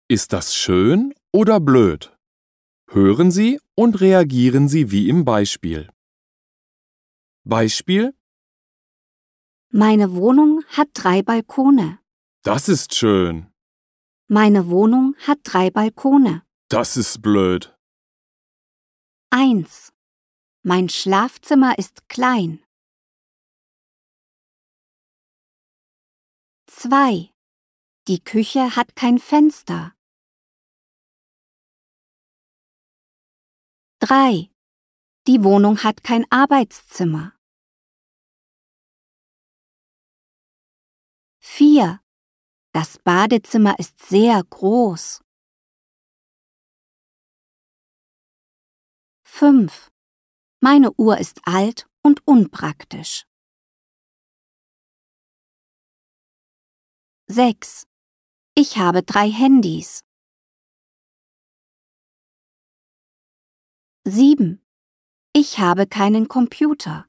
Ist das schön oder blöd? Hören Sie und reagieren Sie wie im Beispiel. Beispiel: Meine Wohnung hat 3 Balkone. Das ist schön. Meine Wohnung hat 3 Balkone. Das ist blöd. 1. Mein Schlafzimmer ist klein. 2. Die Küche hat kein Fenster. 3. Die Wohnung hat kein Arbeitszimmer. 4. Das Badezimmer ist sehr groß. 5. Meine Uhr ist alt und unpraktisch. 6. Ich habe 3 Handys. 7. Ich habe keinen Computer.